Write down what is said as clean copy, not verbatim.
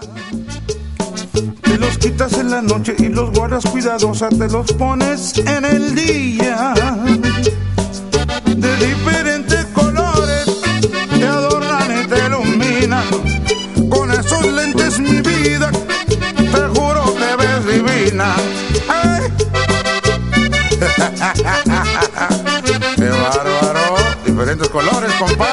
Te los quitas en la noche y los guardas cuidadosa, te los pones en el día. De diferentes colores te adornan y te iluminan. Con esos lentes, mi vida, te juro te ves divina. ¡Ay! ¡Qué bárbaro! Diferentes colores, compadre.